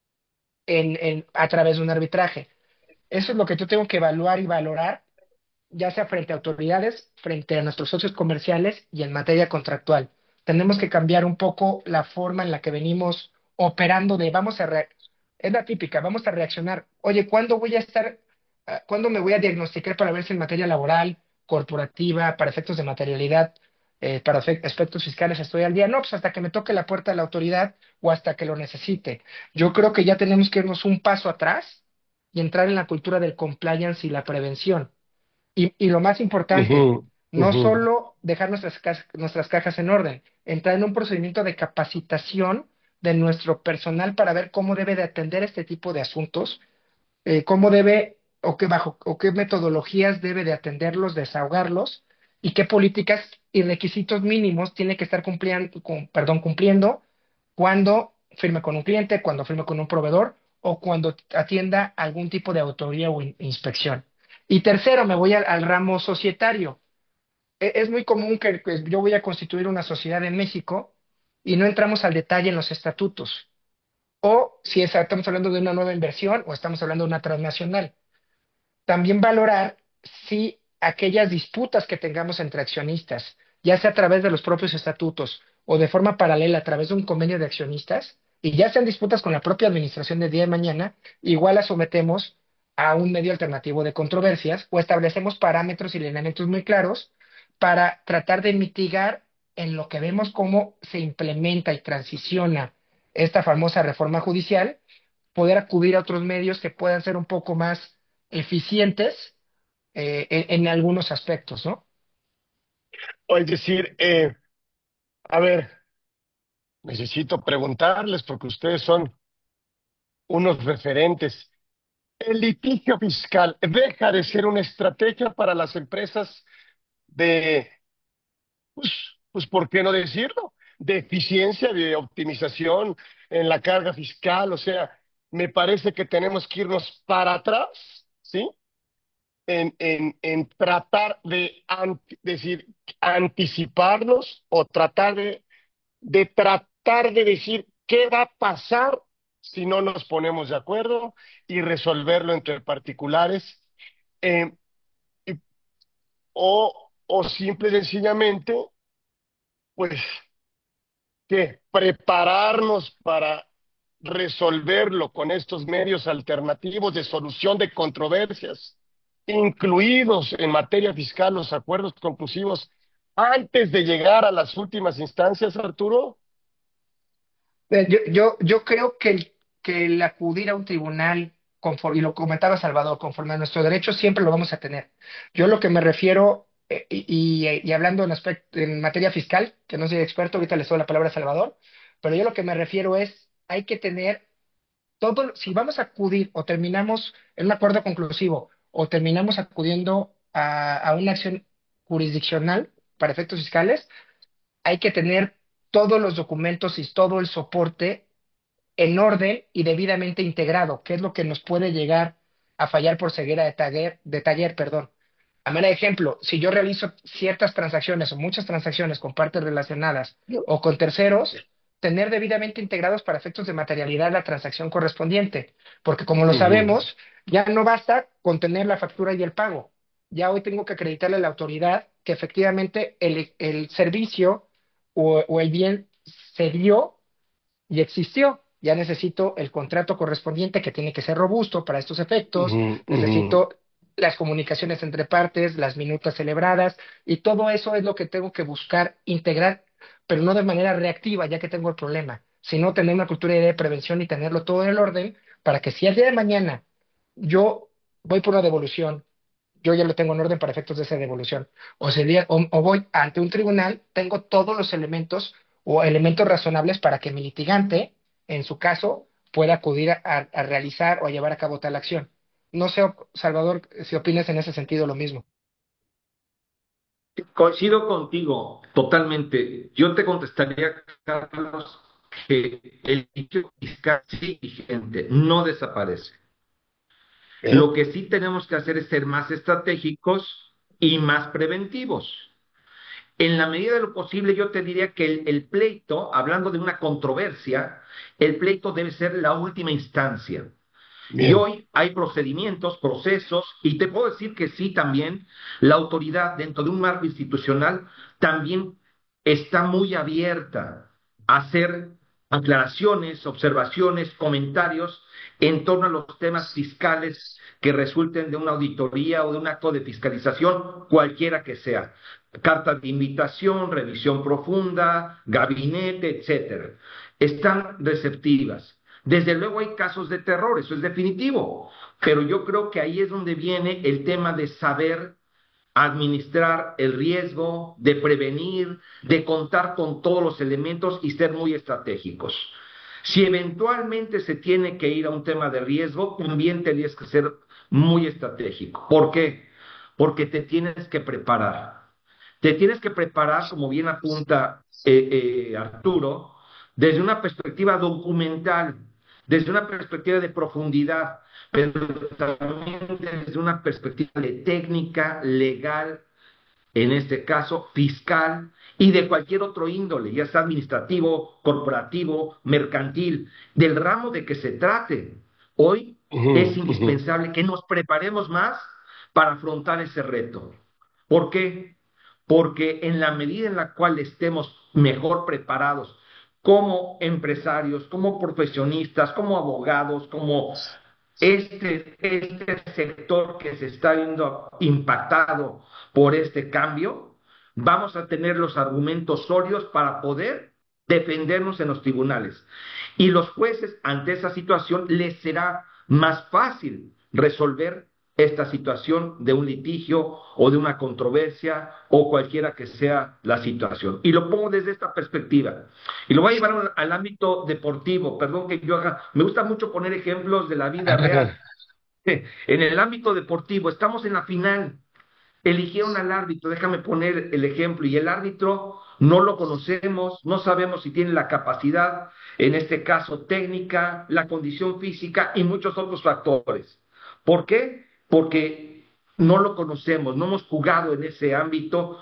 a través de un arbitraje. Eso es lo que yo tengo que evaluar y valorar, ya sea frente a autoridades, frente a nuestros socios comerciales y en materia contractual. Tenemos que cambiar un poco la forma en la que venimos operando de es la típica, vamos a reaccionar. Oye, ¿cuándo voy a estar, cuándo me voy a diagnosticar para ver si en materia laboral, corporativa, para efectos de materialidad, para aspectos fiscales estoy al día? No, pues hasta que me toque la puerta de la autoridad o hasta que lo necesite. Yo creo que ya tenemos que irnos un paso atrás y entrar en la cultura del compliance y la prevención. Y lo más importante,
Ujú,
no
ujú.
solo dejar nuestras cajas en orden, entrar en un procedimiento de capacitación de nuestro personal para ver cómo debe de atender este tipo de asuntos, cómo debe o qué metodologías debe de atenderlos, desahogarlos y qué políticas y requisitos mínimos tiene que estar cumpliendo cuando firme con un cliente, cuando firme con un proveedor o cuando atienda algún tipo de auditoría o inspección. Y tercero, me voy al ramo societario. Es muy común que yo voy a constituir una sociedad en México y no entramos al detalle en los estatutos. O si estamos hablando de una nueva inversión o estamos hablando de una transnacional. También valorar si aquellas disputas que tengamos entre accionistas, ya sea a través de los propios estatutos o de forma paralela a través de un convenio de accionistas, y ya sean disputas con la propia administración de día de mañana, igual las sometemos a un medio alternativo de controversias o establecemos parámetros y lineamientos muy claros para tratar de mitigar en lo que vemos cómo se implementa y transiciona esta famosa reforma judicial, poder acudir a otros medios que puedan ser un poco más eficientes en algunos aspectos, ¿no?
O es decir, a ver, necesito preguntarles porque ustedes son unos referentes. El litigio fiscal deja de ser una estrategia para las empresas de, pues, pues, ¿por qué no decirlo? De eficiencia, de optimización en la carga fiscal. O sea, me parece que tenemos que irnos para atrás, ¿sí? En tratar de decir, anticiparnos o tratar de tratar de decir qué va a pasar si no nos ponemos de acuerdo y resolverlo entre particulares, eh, y- o simple y sencillamente, pues, que prepararnos para resolverlo con estos medios alternativos de solución de controversias, incluidos en materia fiscal los acuerdos conclusivos, antes de llegar a las últimas instancias, Arturo.
Yo creo que el acudir a un tribunal, y lo comentaba Salvador, conforme a nuestro derecho, siempre lo vamos a tener. Yo lo que me refiero, y hablando en materia fiscal, que no soy experto, ahorita le doy la palabra a Salvador, pero yo lo que me refiero es, hay que tener todo, si vamos a acudir o terminamos en un acuerdo conclusivo o terminamos acudiendo a una acción jurisdiccional para efectos fiscales, hay que tener todos los documentos y todo el soporte en orden y debidamente integrado, que es lo que nos puede llegar a fallar por ceguera de taller, perdón. A manera de ejemplo, si yo realizo ciertas transacciones o muchas transacciones con partes relacionadas o con terceros, tener debidamente integrados para efectos de materialidad la transacción correspondiente, porque como lo
Ujú,
sabemos, ya no basta con tener la factura y el pago. Ya hoy tengo que acreditarle a la autoridad que efectivamente el servicio o el bien se dio y existió. Ya necesito el contrato correspondiente que tiene que ser robusto para estos efectos,
ujú, ujú.
necesito las comunicaciones entre partes, las minutas celebradas, y todo eso es lo que tengo que buscar integrar, pero no de manera reactiva, ya que tengo el problema, sino tener una cultura de prevención y tenerlo todo en el orden para que si el día de mañana yo voy por una devolución, yo ya lo tengo en orden para efectos de esa devolución, o voy ante un tribunal, tengo todos los elementos o elementos razonables para que mi litigante, en su caso, pueda acudir a realizar o a llevar a cabo tal acción. No sé, Salvador, si opinas en ese sentido lo mismo.
Coincido contigo totalmente. Yo te contestaría, Carlos, que el litigio fiscal sigue vigente, no desaparece.
¿Eh?
Lo que sí tenemos que hacer es ser más estratégicos y más preventivos. En la medida de lo posible, yo te diría que el pleito, hablando de una controversia, el pleito debe ser la última instancia. Y
Bien.
hoy hay procedimientos, procesos, y te puedo decir que sí también, la autoridad dentro de un marco institucional también está muy abierta a hacer aclaraciones, observaciones, comentarios en torno a los temas fiscales que resulten de una auditoría o de un acto de fiscalización, cualquiera que sea. Carta de invitación, revisión profunda, gabinete, etcétera. Están receptivas. Desde luego hay casos de terror, eso es definitivo, pero yo creo que ahí es donde viene el tema de saber administrar el riesgo, de prevenir, de contar con todos los elementos y ser muy estratégicos. Si eventualmente se tiene que ir a un tema de riesgo, también tendrías que ser muy estratégico. ¿Por qué? Porque te tienes que preparar. Te tienes que preparar, como bien apunta Arturo, desde una perspectiva documental, desde una perspectiva de profundidad, pero también desde una perspectiva de técnica, legal, en este caso fiscal, y de cualquier otro índole, ya sea administrativo, corporativo, mercantil, del ramo de que se trate. Hoy
Ujú,
es
ujú.
indispensable que nos preparemos más para afrontar ese reto. ¿Por qué? Porque en la medida en la cual estemos mejor preparados como empresarios, como profesionistas, como abogados, como este sector que se está viendo impactado por este cambio, vamos a tener los argumentos sólidos para poder defendernos en los tribunales. Y los jueces, ante esa situación, les será más fácil resolver esta situación de un litigio o de una controversia o cualquiera que sea la situación. Y lo pongo desde esta perspectiva. Y lo voy a llevar al ámbito deportivo. Perdón que yo haga, me gusta mucho poner ejemplos de la vida real. En el ámbito deportivo, estamos en la final, eligieron al árbitro, déjame poner el ejemplo, y el árbitro no lo conocemos, no sabemos si tiene la capacidad, en este caso técnica, la condición física y muchos otros factores. ¿Por qué? Porque no lo conocemos, no hemos jugado en ese ámbito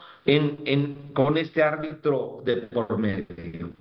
con este árbitro de por medio.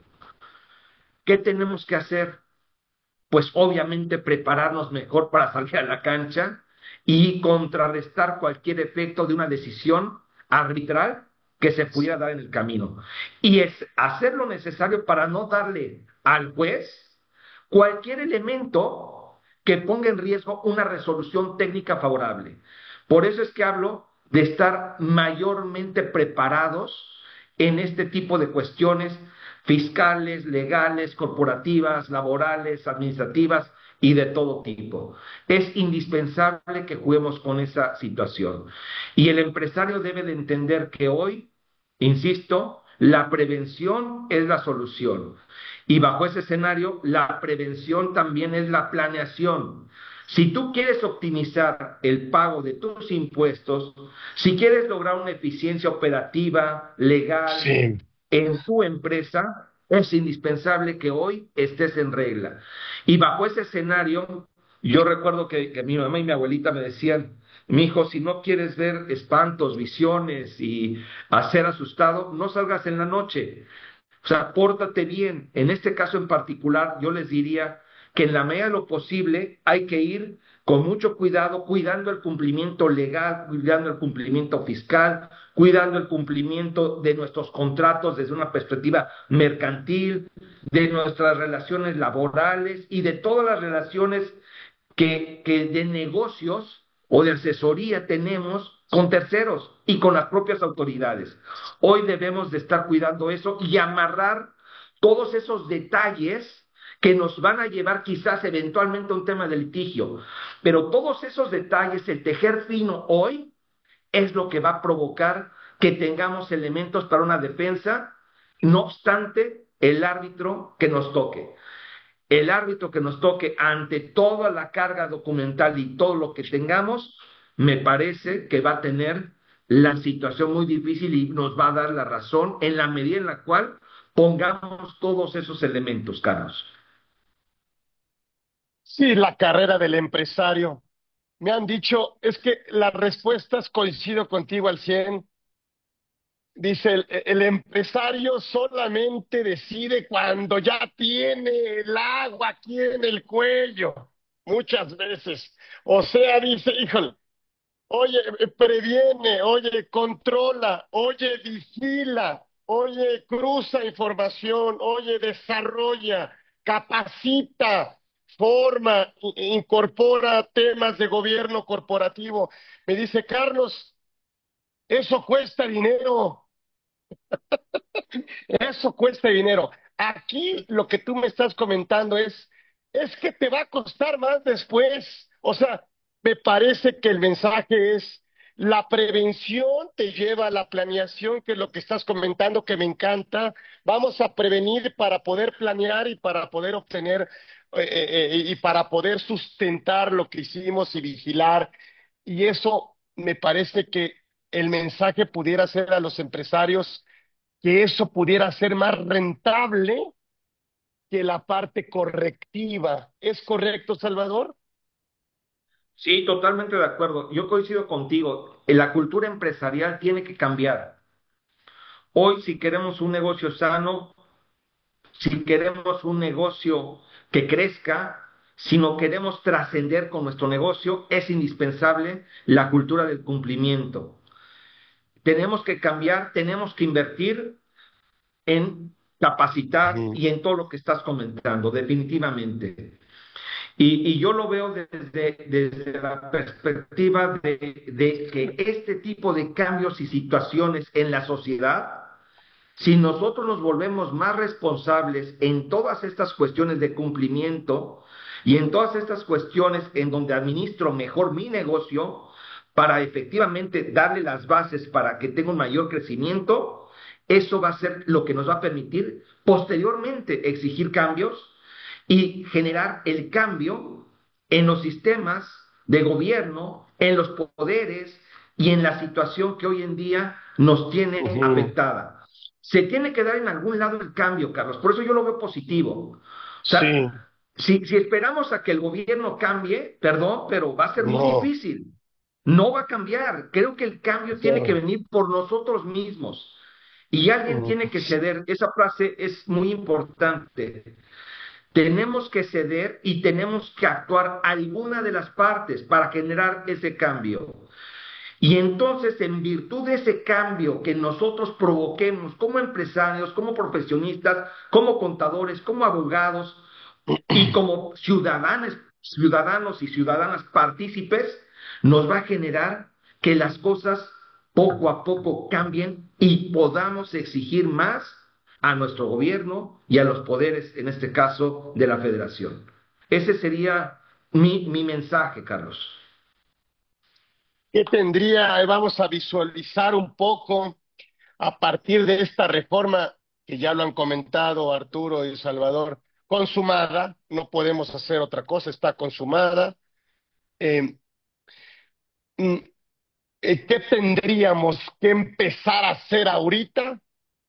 ¿Qué tenemos que hacer? Pues obviamente prepararnos mejor para salir a la cancha y contrarrestar cualquier efecto de una decisión arbitral que se pudiera dar en el camino. Y es hacer lo necesario para no darle al juez cualquier elemento que ponga en riesgo una resolución técnica favorable. Por eso es que hablo de estar mayormente preparados en este tipo de cuestiones fiscales, legales, corporativas, laborales, administrativas y de todo tipo. Es indispensable que juguemos con esa situación. Y el empresario debe de entender que hoy, insisto, la prevención es la solución. Y bajo ese escenario, la prevención también es la planeación. Si tú quieres optimizar el pago de tus impuestos, si quieres lograr una eficiencia operativa, legal,
Sí.
en tu empresa, es indispensable que hoy estés en regla. Y bajo ese escenario, yo recuerdo que mi mamá y mi abuelita me decían, mi hijo, si no quieres ver espantos, visiones y hacer asustado, no salgas en la noche. O sea, pórtate bien. En este caso en particular, yo les diría que en la medida de lo posible hay que ir con mucho cuidado, cuidando el cumplimiento legal, cuidando el cumplimiento fiscal, cuidando el cumplimiento de nuestros contratos desde una perspectiva mercantil, de nuestras relaciones laborales y de todas las relaciones que de negocios o de asesoría tenemos con terceros y con las propias autoridades. Hoy debemos de estar cuidando eso y amarrar todos esos detalles que nos van a llevar quizás eventualmente a un tema de litigio. Pero todos esos detalles, el tejer fino hoy, es lo que va a provocar que tengamos elementos para una defensa, no obstante el árbitro que nos toque. El árbitro que nos toque ante toda la carga documental y todo lo que tengamos, me parece que va a tener la situación muy difícil y nos va a dar la razón en la medida en la cual pongamos todos esos elementos, Carlos.
Sí, la carrera del empresario. Me han dicho, es que las respuestas coincido contigo al 100. Dice, el empresario solamente decide cuando ya tiene el agua aquí en el cuello, muchas veces. O sea, dice, híjole, oye, previene, oye, controla, oye, vigila, oye, cruza información, oye, desarrolla, capacita, forma, incorpora temas de gobierno corporativo. Me dice, Carlos, eso cuesta dinero. Eso cuesta dinero. Aquí lo que tú me estás comentando es que te va a costar más después. O sea, me parece que el mensaje es la prevención te lleva a la planeación, que es lo que estás comentando, que me encanta. Vamos a prevenir para poder planear y para poder obtener y para poder sustentar lo que hicimos y vigilar. Y eso me parece que el mensaje pudiera ser a los empresarios que eso pudiera ser más rentable que la parte correctiva. ¿Es correcto, Salvador?
Sí, totalmente de acuerdo. Yo coincido contigo. La cultura empresarial tiene que cambiar. Hoy, si queremos un negocio sano, si queremos un negocio que crezca, si no queremos trascender con nuestro negocio, es indispensable la cultura del cumplimiento. Tenemos que cambiar, tenemos que invertir en capacitar
Ujú,
y en todo lo que estás comentando, definitivamente. Y yo lo veo desde la perspectiva de que este tipo de cambios y situaciones en la sociedad, si nosotros nos volvemos más responsables en todas estas cuestiones de cumplimiento y en todas estas cuestiones en donde administro mejor mi negocio para efectivamente darle las bases para que tenga un mayor crecimiento, eso va a ser lo que nos va a permitir posteriormente exigir cambios y generar el cambio en los sistemas de gobierno, en los poderes y en la situación que hoy en día nos tiene
ujú.
afectada. Se tiene que dar en algún lado el cambio, Carlos. Por eso yo lo veo positivo. O sea,
Sí,
si esperamos a que el gobierno cambie, perdón, pero va a ser muy
no,
difícil. No va a cambiar. Creo que el cambio tiene que
no.
venir por nosotros mismos. Y alguien tiene que ceder. Esa frase es muy importante. Tenemos que ceder y tenemos que actuar alguna de las partes para generar ese cambio. Y entonces, en virtud de ese cambio que nosotros provoquemos como empresarios, como profesionistas, como contadores, como abogados y como ciudadanos y ciudadanas partícipes, nos va a generar que las cosas poco a poco cambien y podamos exigir más a nuestro gobierno y a los poderes, en este caso, de la federación. Ese sería mi mensaje, Carlos.
¿Qué tendría? Vamos a visualizar un poco a partir de esta reforma, que ya lo han comentado Arturo y Salvador, consumada, no podemos hacer otra cosa, está consumada. Eh, mm, ¿Qué tendríamos que empezar a hacer ahorita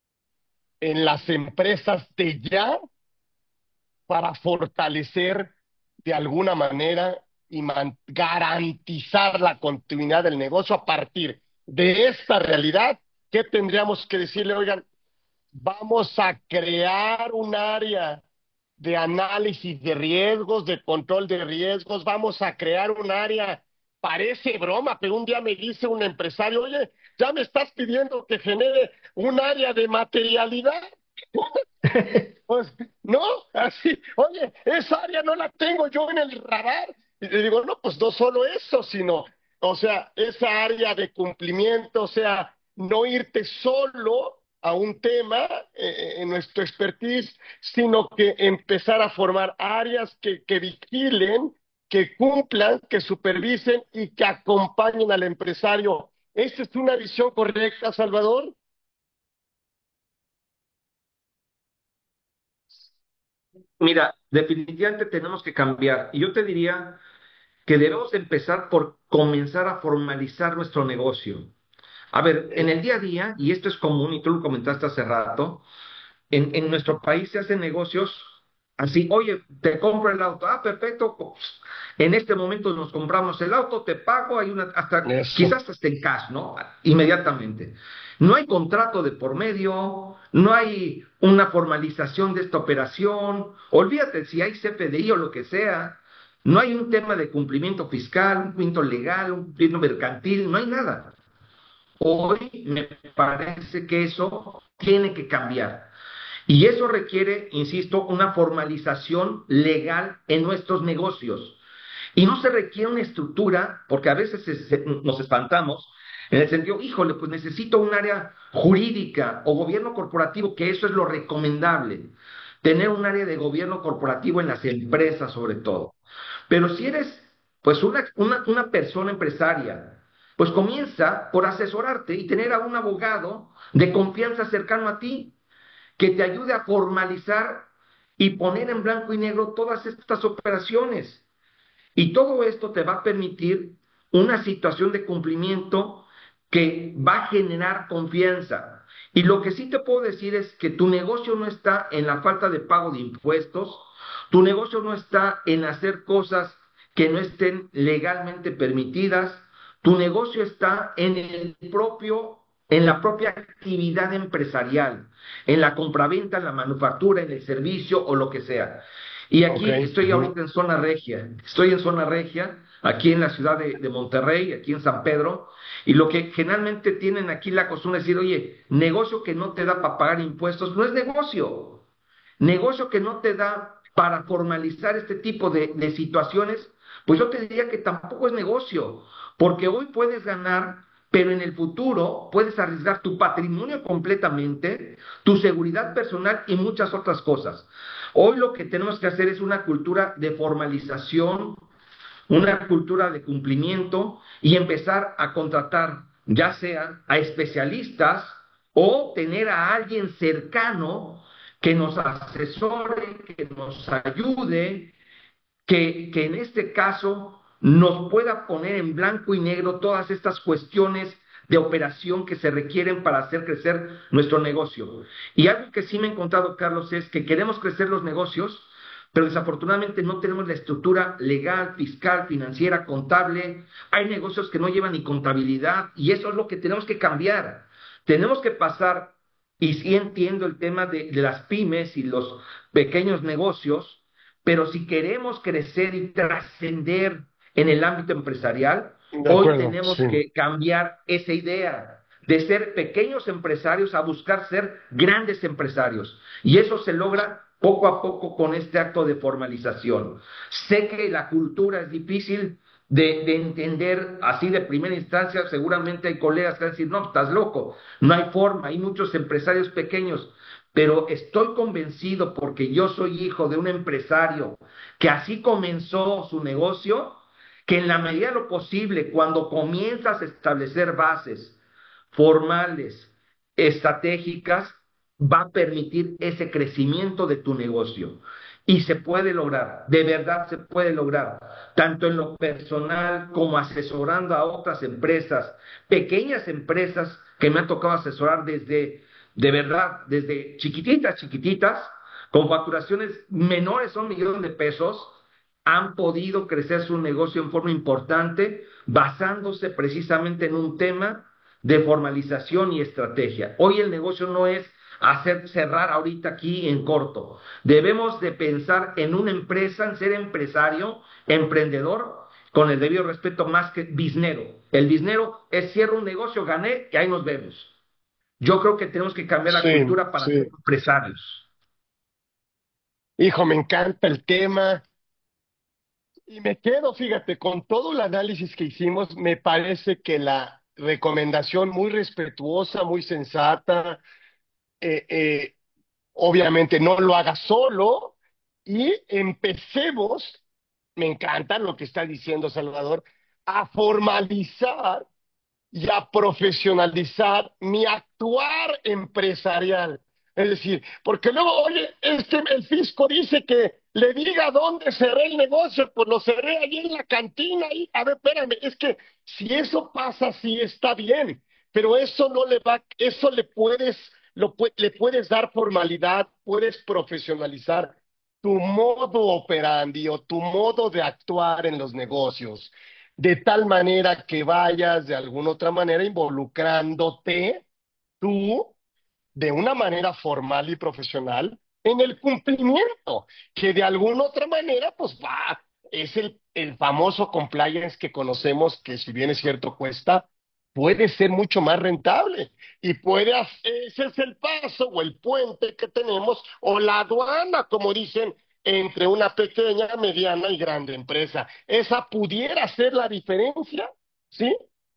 en las empresas de ya para fortalecer de alguna manera y garantizar la continuidad del negocio a partir de esta realidad? ¿Qué tendríamos que decirle? Oigan, vamos a crear un área de análisis de riesgos, de control de riesgos, vamos a crear un área, parece broma, pero un día me dice un empresario, oye, ya me estás pidiendo que genere un área de materialidad. Pues no, así, oye, esa área no la tengo yo en el radar. Y le digo, no, pues no solo eso, sino, o sea, esa área de cumplimiento, o sea, no irte solo a un tema en nuestro expertise, sino que empezar a formar áreas que vigilen, que cumplan, que supervisen y que acompañen al empresario. ¿Esa es una visión correcta, Salvador?
Mira, definitivamente tenemos que cambiar. Y yo te diría que debemos empezar por comenzar a formalizar nuestro negocio. A ver, en el día a día, y esto es común, y tú lo comentaste hace rato, en nuestro país se hacen negocios así, oye, te compro el auto, ah, perfecto, pues, en este momento nos compramos el auto, te pago, hay una, hasta,
Eso.
quizás hasta en cash, ¿no? Inmediatamente. No hay contrato de por medio, no hay una formalización de esta operación, olvídate si hay CFDI o lo que sea, no hay un tema de cumplimiento fiscal, un cumplimiento legal, un cumplimiento mercantil, no hay nada. Hoy me parece que eso tiene que cambiar. Y eso requiere, insisto, una formalización legal en nuestros negocios. Y no se requiere una estructura, porque a veces nos espantamos, en el sentido, híjole, pues necesito un área jurídica o gobierno corporativo, que eso es lo recomendable, tener un área de gobierno corporativo en las empresas sobre todo. Pero si eres, pues, una persona empresaria, pues comienza por asesorarte y tener a un abogado de confianza cercano a ti que te ayude a formalizar y poner en blanco y negro todas estas operaciones. Y todo esto te va a permitir una situación de cumplimiento que va a generar confianza. Y lo que sí te puedo decir es que tu negocio no está en la falta de pago de impuestos, tu negocio no está en hacer cosas que no estén legalmente permitidas, tu negocio está en la propia actividad empresarial, en la compraventa, en la manufactura, en el servicio o lo que sea. Y
Ok.
aquí estoy
Ujú.
ahorita en zona regia, estoy en zona regia, aquí en la ciudad de Monterrey, aquí en San Pedro, y lo que generalmente tienen aquí la costumbre es decir, oye, negocio que no te da para pagar impuestos, no es negocio. Negocio que no te da para formalizar este tipo de situaciones, pues yo te diría que tampoco es negocio, porque hoy puedes ganar, pero en el futuro puedes arriesgar tu patrimonio completamente, tu seguridad personal y muchas otras cosas. Hoy lo que tenemos que hacer es una cultura de formalización, una cultura de cumplimiento y empezar a contratar ya sea a especialistas o tener a alguien cercano que nos asesore, que nos ayude, que en este caso nos pueda poner en blanco y negro todas estas cuestiones de operación que se requieren para hacer crecer nuestro negocio. Y algo que sí me he encontrado, Carlos, es que queremos crecer los negocios, pero desafortunadamente no tenemos la estructura legal, fiscal, financiera, contable. Hay negocios que no llevan ni contabilidad y eso es lo que tenemos que cambiar. Tenemos que pasar, y sí entiendo el tema de las pymes y los pequeños negocios, pero si queremos crecer y trascender en el ámbito empresarial,
De
hoy
acuerdo,
tenemos
sí.
que cambiar esa idea de ser pequeños empresarios a buscar ser grandes empresarios. Y eso se logra poco a poco con este acto de formalización. Sé que la cultura es difícil de entender así de primera instancia, seguramente hay colegas que van a decir, no, estás loco, no hay forma, hay muchos empresarios pequeños, pero estoy convencido porque yo soy hijo de un empresario que así comenzó su negocio, que en la medida de lo posible, cuando comienzas a establecer bases formales, estratégicas, va a permitir ese crecimiento de tu negocio. Y se puede lograr, de verdad se puede lograr, tanto en lo personal como asesorando a otras empresas, pequeñas empresas que me han tocado asesorar desde, de verdad, desde chiquititas, chiquititas, con facturaciones menores a 1 millón de pesos, han podido crecer su negocio en forma importante, basándose precisamente en un tema de formalización y estrategia. Hoy el negocio no es hacer cerrar ahorita aquí en corto. Debemos de pensar en una empresa, en ser empresario, emprendedor, con el debido respeto más que biznero. El biznero es cierro un negocio, gané y ahí nos vemos. Yo creo que tenemos que cambiar la
Sí,
cultura para ser
sí.
empresarios.
Hijo, me encanta el tema y me quedo, fíjate, con todo el análisis que hicimos, me parece que la recomendación muy respetuosa, muy sensata, eh, eh, obviamente no lo hagas solo y empecemos, me encanta lo que está diciendo Salvador, a formalizar y a profesionalizar mi actuar empresarial. Es decir, porque luego, oye, el fisco dice que le diga dónde cerré el negocio, pues lo cerré allí en la cantina. Y, a ver, espérame, es que si eso pasa, sí está bien, pero eso no le va, eso le puedes, le puedes dar formalidad, puedes profesionalizar tu modo operandi o tu modo de actuar en los negocios de tal manera que vayas de alguna otra manera involucrándote tú de una manera formal y profesional en el cumplimiento, que de alguna otra manera, pues va, es el famoso compliance que conocemos, que si bien es cierto cuesta, puede ser mucho más rentable y ese es el paso o el puente que tenemos o la aduana, como dicen, entre una pequeña, mediana y grande empresa. Esa pudiera ser la diferencia, ¿sí?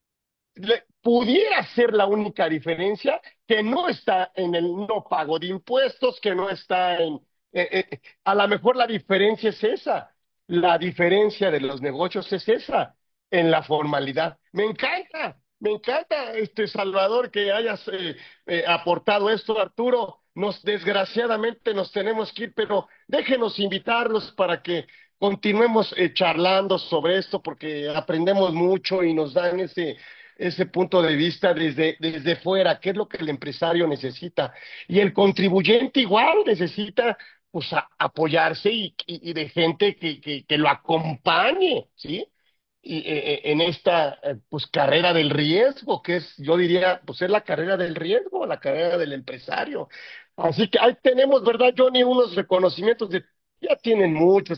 Pudiera ser la única diferencia que no está en el no pago de impuestos, que no está en... a lo mejor la diferencia es esa, la diferencia de los negocios es esa, en la formalidad. Me encanta, Salvador, que hayas aportado esto, Arturo. Desgraciadamente nos tenemos que ir, pero déjenos invitarlos para que continuemos charlando sobre esto, porque aprendemos mucho y nos dan ese punto de vista desde fuera, qué es lo que el empresario necesita. Y el contribuyente igual necesita pues apoyarse y de gente que lo acompañe, ¿sí? Y, en esta pues carrera del riesgo, que es, yo diría, pues es la carrera del riesgo, la carrera del empresario. Así que ahí tenemos, ¿verdad, Johnny? Unos reconocimientos ya tienen muchos,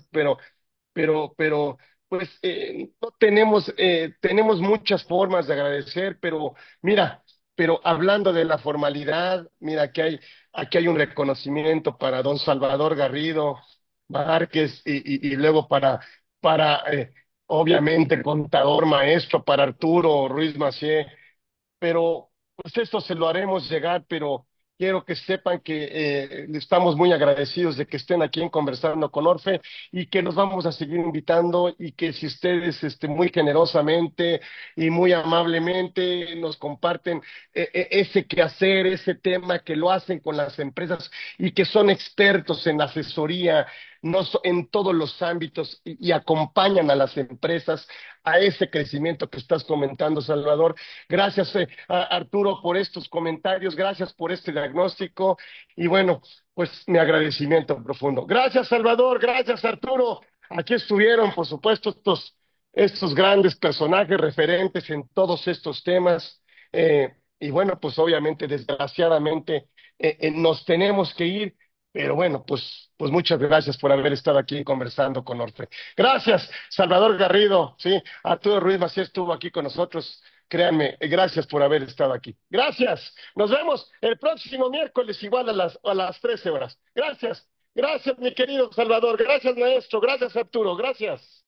pero, pues no tenemos, tenemos muchas formas de agradecer, pero mira, pero hablando de la formalidad, mira, aquí hay un reconocimiento para don Salvador Garrido Márquez y luego para obviamente, contador maestro, para Arturo Ruiz Macié, pero pues esto se lo haremos llegar, pero quiero que sepan que estamos muy agradecidos de que estén aquí en Conversando con Orfe y que nos vamos a seguir invitando y que si ustedes muy generosamente y muy amablemente nos comparten ese quehacer, ese tema que lo hacen con las empresas y que son expertos en asesoría, en todos los ámbitos y acompañan a las empresas a ese crecimiento que estás comentando, Salvador. Gracias, Arturo, por estos comentarios, gracias por este diagnóstico y bueno, pues mi agradecimiento profundo. Gracias, Salvador, gracias, Arturo. Aquí estuvieron, por supuesto, estos grandes personajes referentes en todos estos temas. Y bueno, pues obviamente, desgraciadamente, nos tenemos que ir, pero bueno, pues muchas gracias por haber estado aquí conversando con Orfe. Gracias, Salvador Garrido, sí, Arturo Ruiz Macías estuvo aquí con nosotros. Créanme, gracias por haber estado aquí. Gracias. Nos vemos el próximo miércoles igual a las 13 horas. Gracias. Gracias, mi querido Salvador. Gracias, maestro. Gracias, Arturo. Gracias.